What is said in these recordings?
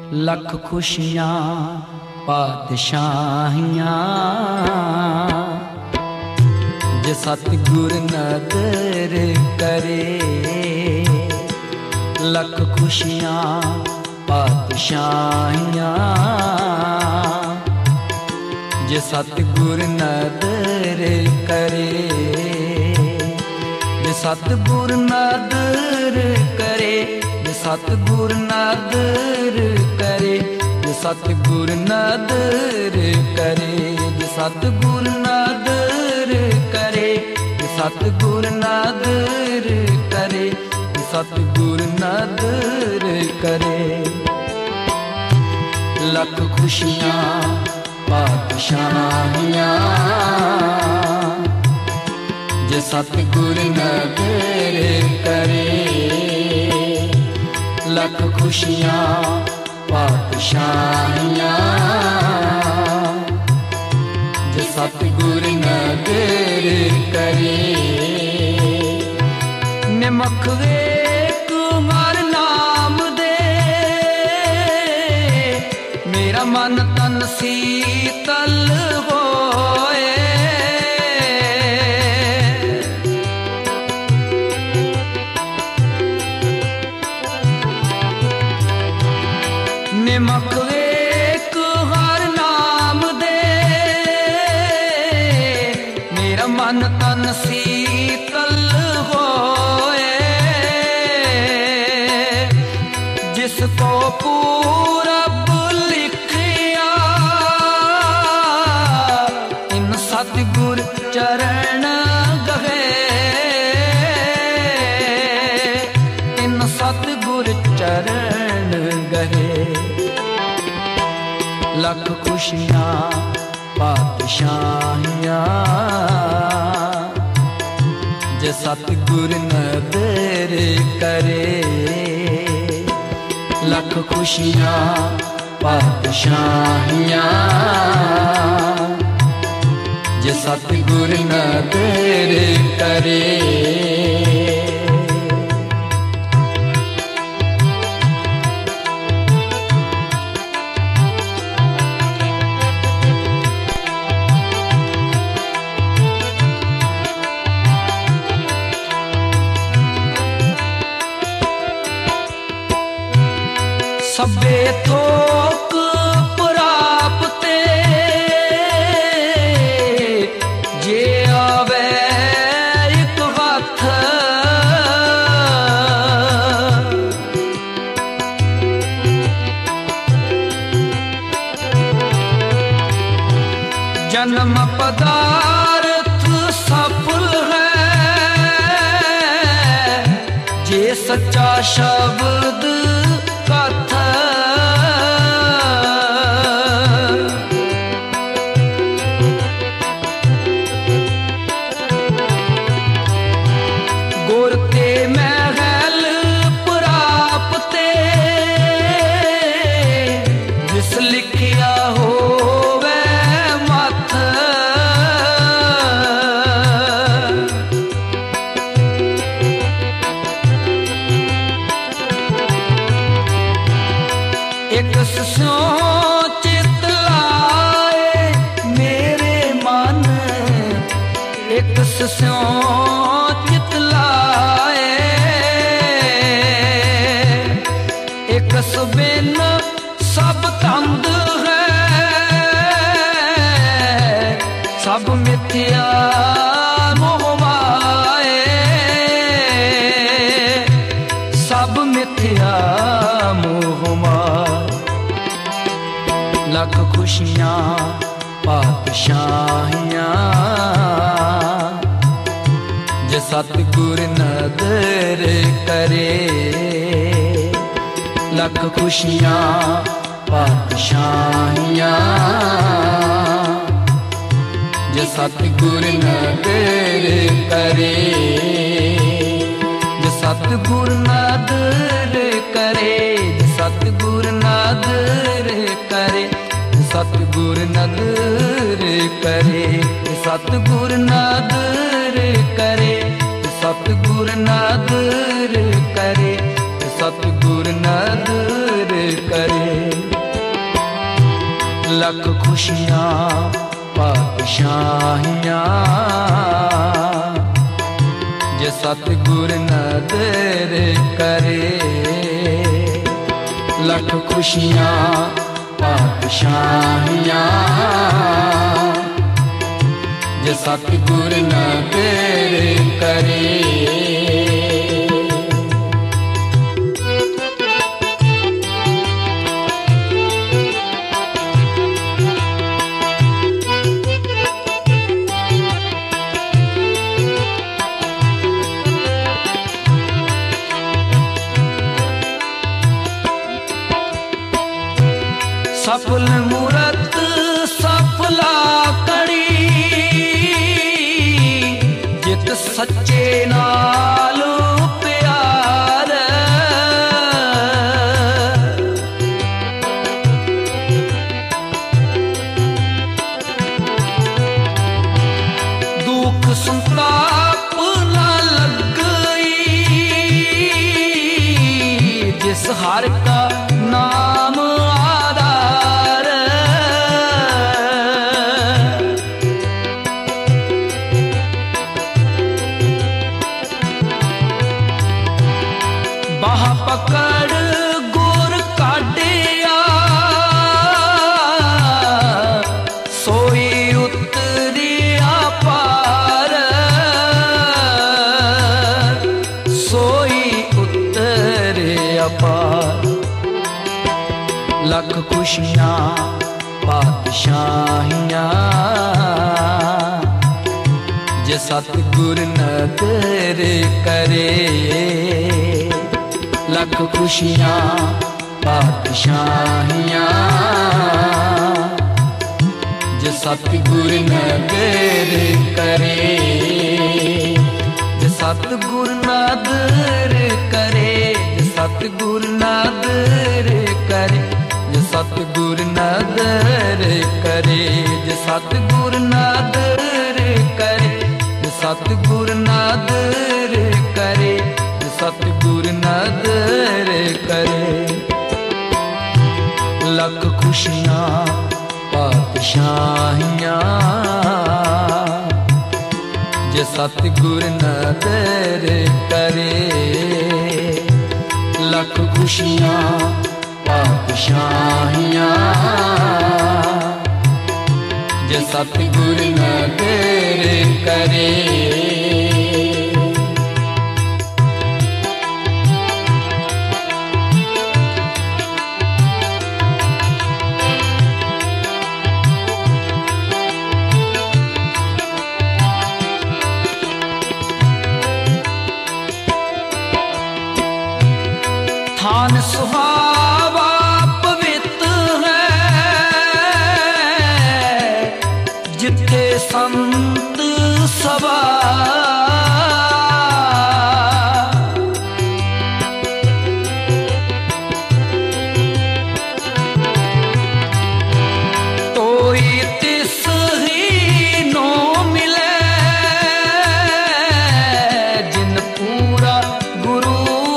लख खुशियां पातशाहियां जे सतगुर नदर करे। लख खुशियां पातशाहियां जे सतगुर नदर करे। जे सतगुर नदर करे, जे सतगुर नदर करे, जे सतगुर नदर करे, जे सतगुर नदर करे, जे सतगुर नदर करे, जे सतगुर नदर करे। लख खुशियां पातशाहियां जे सतगुर नदर करे। लख खुशियां पातशाहियां जे सतगुर नदर करे। निमख वेक हर नाम दे मेरा मन तन शीतल होए। निमख वेक हर नाम दे मेरा मन तन शीतल होए। जिसको पूरब लिखिया इन सतगुर चरण गहे। इन सतगुर चरण गहे। लख खुशियां पातशाहियां जे सतगुर नदर करे। लख खुशियां पातशाहियां जे सतगुर नदर करे। सबे थोक प्राप्ते जे आवे एक हथ। जन्म पदार्थ सफल है जे सच्चा शब्द कथ। गुर ते महल प्राप्ते जिस लिखिया होवे मथ। एक स्यों चित लाए मेरे मन, एक स्यों चित लाए। एक सुबिन सब तंद है सब मिथ्या मोह माए। सब मिथ्या मोह माए। लख खुशियां पातशाहियां जे सतगुर नदर करे। लख खुशियां पातशाहियां जे सतगुर नदर करे। जे सतगुर नदर करे, जे सतगुर नदर करे, सतगुर नदर करे, सतगुर नदर करे, सतगुर नदर करे, सतगुर नदर करे। खुशियां पातशाहियां जे सतगुर नदर करे। लख खुशियां पातशाहियां जे सतगुर नदर करे। सफल मूरत सफला कड़ी जित सच्चे नाल प्यार। दुख संताप ना लगई जिस हर का नाम पकड़ गुर काटिया सोई उतरिया पार। सोई उतरिया पार। लख खुशियां पातशाहियां जे सतगुर नदर करे। लख खुशियां पातशाहियां जे सतगुर नदर करे। जे सतगुर नदर करे। जे सतगुर नदर करे। जे सतगुर नदर करे। जे सतगुर नदर करे। जे सतगुर नदर करे। सतगुर नदर करे। लख खुशियां पातशाहियां जे सतगुर नदर करे। लख खुशियां पातशाहियां जे सतगुर नदर करे। थान सुहावा पवित्र है जिथे संत सभा। तोई तिस ही नो मिले जिन पूरा गुरु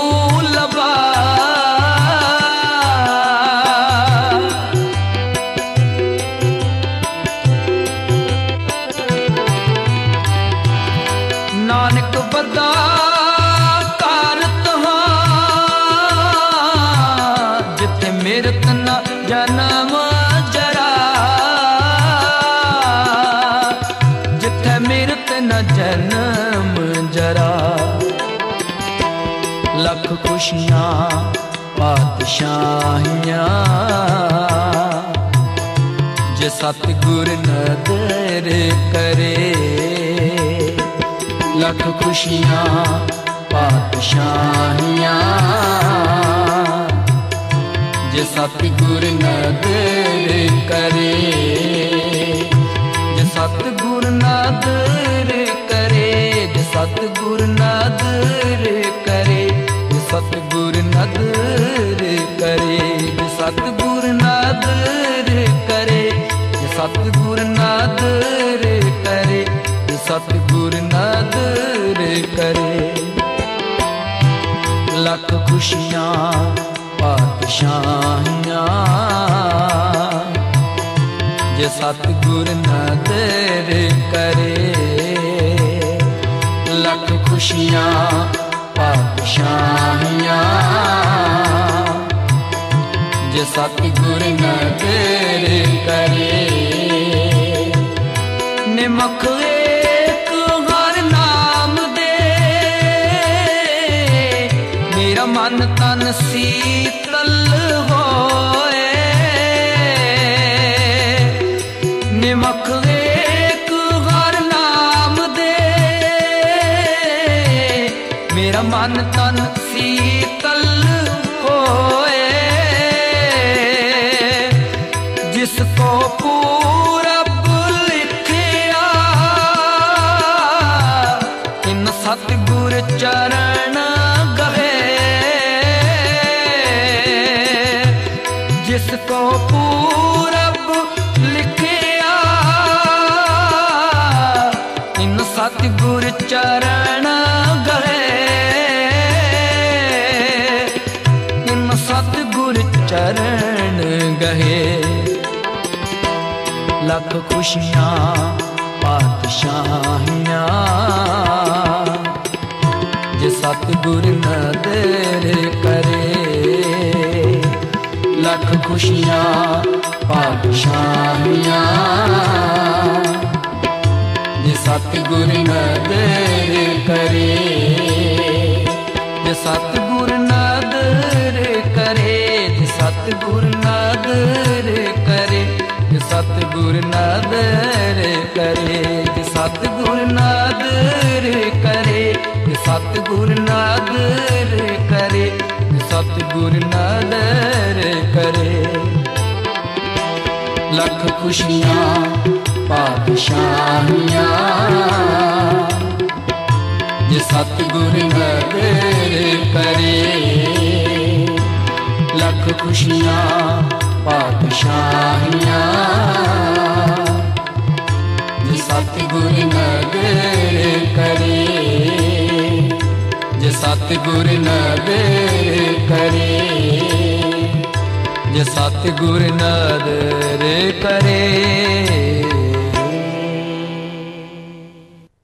नानक बदा कारत जिथे मेरत न जन्म जरा। जिथे मेरत न जन्म जरा। लख खुशियां पातशाहियां जे सतगुर नदर करे। लख खुशियां पातशाहियां जे सतगुर नदर करे। जे सतगुर नदर करे। जे सतगुर नदर करे। जे सतगुर नदर करे। जे सतगुर नदर करे। जे सतगुर नदर करे। सतगुर नदर करे। लख खुशियां पातशाहियां जे सतगुर नदर करे। लख खुशियां पातशाहियां जे सतगुर नदर करे। निमक एक हर नाम दे मेरा मन तन शीतल होए। निमक एक हर नाम दे मेरा मन तन शीतल होए। जिसको पूरब लिखिया इन सतगुर चरण गए। जिसको पूरब लिखिया इन सतगुर चरण गए। इन सतगुर चरण गए। लख खुशियां पातशाहियां जे सतगुर नदर करे। लख खुशियां पातशाहियां जे सतगुर नदर करे। जे सतगुर नदर करे। जे सतगुर नदर करे। जे सतगुर नदर करे। जे सतगुर नदर करे। जे सतगुर नदर करे। जे सतगुर नदर करे। लख खुशियां पातशाहियां जे सतगुर नदर करे। लख खुशियां पातशाहियां जे सतगुर नदर करे। जे सतगुर नदर करे। जे सतगुर नदर करे।